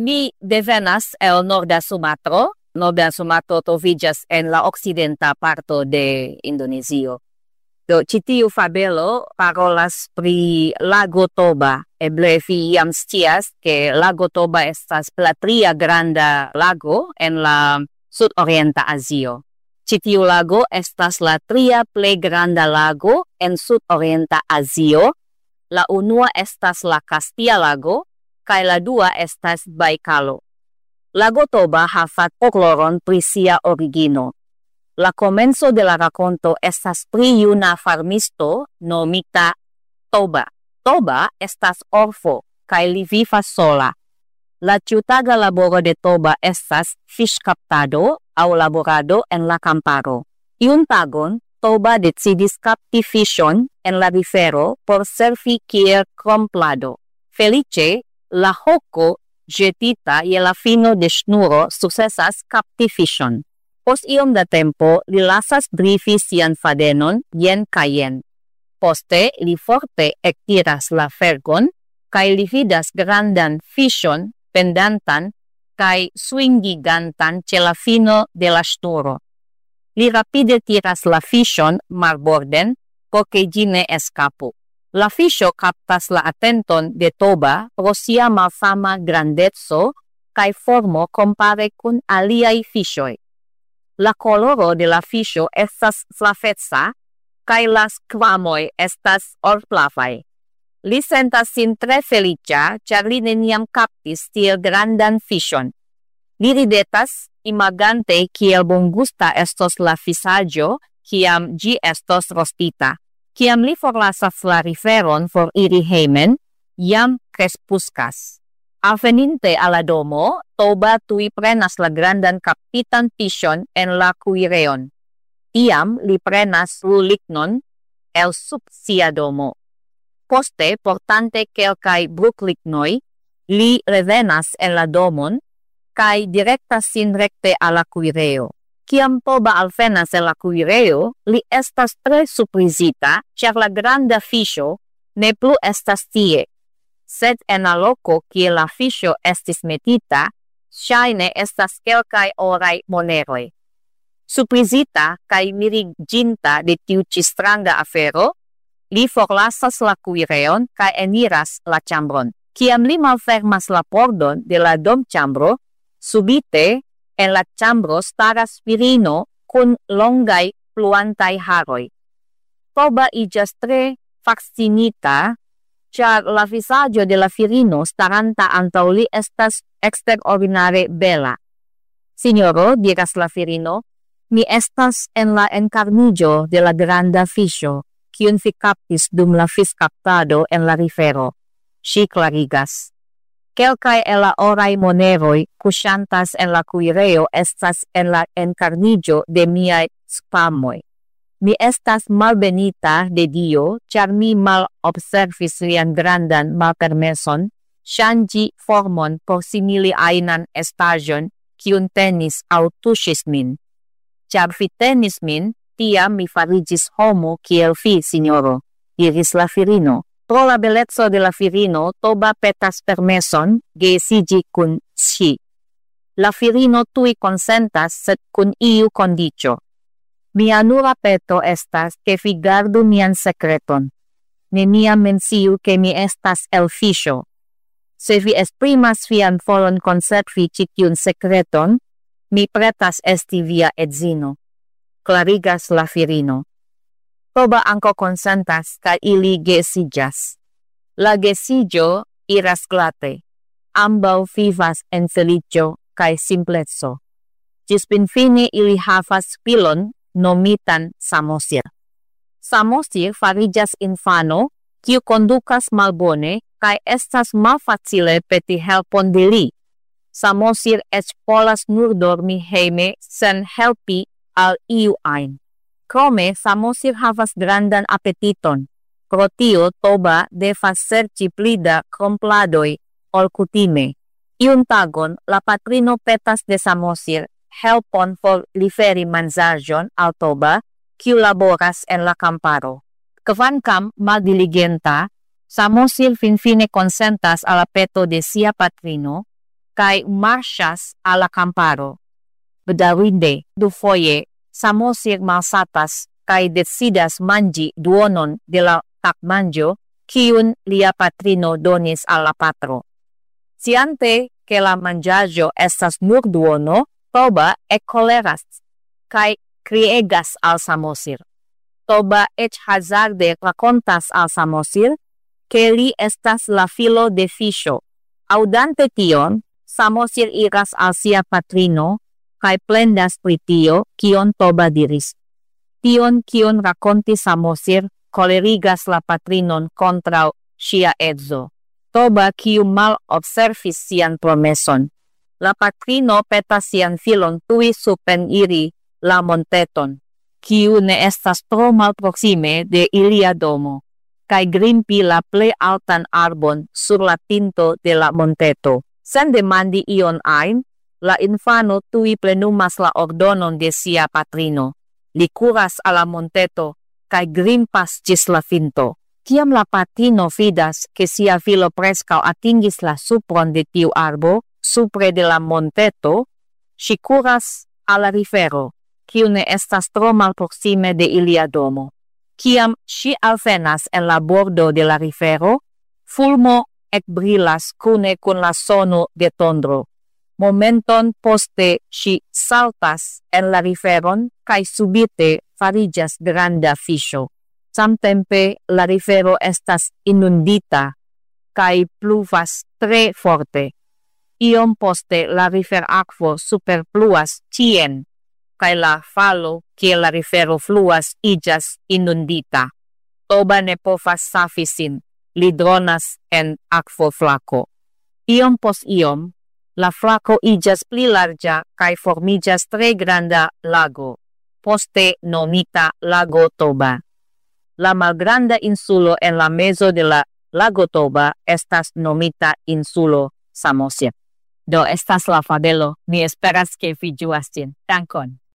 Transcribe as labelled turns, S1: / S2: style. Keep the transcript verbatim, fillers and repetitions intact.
S1: mi devenas el norda Sumatro, norda Sumatro troviĝas en la okcidenta parto de Indonezio. Do ĉi tiu fabelo parolas pri lago Toba. Eble vi jam scias ke lago Toba estas la tria granda lago en la sudorienta Azio. Ĉi tiu lago estas la tria plej granda lago en sudorienta Azio. La unua estas la Castilla lago kaj la dua estas Baikalo. Lago Toba havas folkloron pri sia origino. La komenco de la rakonto estas pri juna farmisto nomita Toba. Toba estas orfo kaj li vivas sola. La ĉiutaga laboro de Toba estas fiŝkaptado aŭ laborado en la kamparo. Iun tagon Toba decidis kapti fiŝon en la rivero por servi kiel kromplado. Feliĉe, la hoko ĵetita je la fino de ŝnuro sukcesas kapti fiŝon. Post iom da tempo li lasas drifi sian fadenon jen kaj jen. Poste li forte ektiras la fergon kaj li vidas grandan fiŝon pendantan kaj swingigantan ĉe la fino de la ŝnuro. Li rapide tiras la fiŝon marborden por ke ĝi ne eskapu. La fiŝo kaptas la atenton de Toba pro sia malfama grandeco kaj formo kompare kun aliaj fiŝoj. La koloro de la fiŝo estas flaveca kaj la skvamoj estas orflavaj. Li sentas sin tre feliĉa, ĉar li neniam kaptis tiel grandan fiŝon. Li ridetas, imagante kiel bongusta estos la fiŝaĵo, kiam ĝi estos rostita. Kiam li forlasas la riveron for iri hejmen, jam krespuskas. Alveninte al la domo, Toba tuj prenas la grandan kaptitan fiŝon en la kuireon. Tiam li prenas lignon el sub sia domo. Poste, portante kelkaj bruklignoj, li revenas en la domon kaj direktas sin rekte al la kuireo. Kiam Toba alvenas en la kuireo, li estas tre surprizita, ĉar la granda fiŝo ne plu estas tie, sed en la loko kie la fiŝo estis metita, ŝajne estas kelkaj oraj moneroj. Surprizita kaj miriĝinta de tiu ĉi stranga afero, li forlasas la kuireon kaj eniras la ĉambron. Kiam li malfermas la pordon de la domĉambro, subite en la ĉambro staras virino kun longaj fluantaj haroj. Toba iĝas tre fascinita, ĉar la vizaĝo de la virino staranta antaŭ li estas eksterordinare bela. Sinjoro, diras la virino, mi estas en la enkarniĝo de la granda fiŝo, kiun vi kaptis dum la fiŝkaptado en la rivero. Ŝi klarigas. Kelkaj el la oraj moneroj kuŝantas en la kuireo estas en la enkarniĝo de miaj spamoj. Mi estas malbenita de Dio, ĉar mi malobservis lian grandan malpermeson ŝanĝi formon por simili ajnan estaĵon, kiun tenis aŭ tuŝis min. Ĉar vi tenis min, tiam mi fariĝis homo kiel vi, sinjoro, diris la virino. Pro la beleco de la virino, Toba petas permeson geedziĝi kun ŝi. La virino tuj konsentas, sed kun iu kondiĉo. Mia nura peto estas, ke vi gardu mian sekreton. Neniam menciu, ke mi estas el fiŝo. Se vi esprimas vian volon konservi ĉi tiun sekreton, mi pretas esti via edzino, klarigas la virino. Toba ankaŭ konsentas kaj ili geedziĝas. La geedziĝo iras glate. Ambaŭ vivas en feliĉo kaj simpleco. Ĝis finfine ili havas filon nomitan Samosir. Samosir fariĝas infano, kiu kondukas malbone kaj estas malfacile peti helpon de li. Samosir eĉ volas nur dormi hejme sen helpi al iu ajn. Krome, Samosir havas grandan apetiton. Pro tio, Toba devas serĉi pli da krompladoj ol kutime. Iun tagon, la patrino petas de Samosir helpon por liveri manĝaĵon al Toba, kiu laboras en la kamparo. Kvankam maldiligenta, Samosir finfine konsentas al la peto de sia patrino kai marchas a la camparo. Bedarinde du foje samosir malsatas kai decidas mangi duonon de la tagmanĝo kiun lia patrino donis al la patro. Sciante ke la manĝaĵo estas nur duono, Toba ekkoleras kaj kriegas al Samosir. Toba eĉ hazarde rakontas al Samosir ke li estas la filo de fiŝo. Aŭdante tion, Samosir iras al sia patrino kaj plendas pri tio, kion Toba diris. Tion kion rakontis Samosir kolerigas la patrinon kontraŭ ŝia edzo. Toba kiu malobservis sian promeson. La patrino petas sian filon tuj supreniri la monteton, kiu ne estas tro malproksime de ilia domo, kaj grimpi la plej altan arbon sur la pinto de la monteto. Sen demandi ion ajn, la infano tuj plenumas la ordonon de sia patrino. Li kuras al la monteto kaj grimpas ĝis la pinto. Kiam la patrino vidas ke sia filo preskaŭ atingis la supron de tiu arbo, supre de la monteto, ŝi kuras al la rivero, kiu ne estas tro malproksime de ilia domo. Kiam ŝi alvenas en la bordo de la rivero, fulmo ekbrilas kune kun la sono de tondro. Momenton poste ŝi saltas en la riveron kaj subite fariĝas granda fiŝo. Samtempe la rivero estas inundita kaj pluvas tre forte. Iom poste la riverakvo superfluas tien, kaj la falo kiel la rivero fluas iĝas inundita. Toba ne povas savi sin, li dronas en akvoflako. Iom post iom, la flako iĝas pli larĝa kaj formiĝas tre granda lago, poste nomita Lago Toba. La malgranda insulo en la mezo de la Lago Toba estas nomita insulo Samosir. Do estas la fabelo, mi esperas ke vi ĝuas ĝin. Dankon.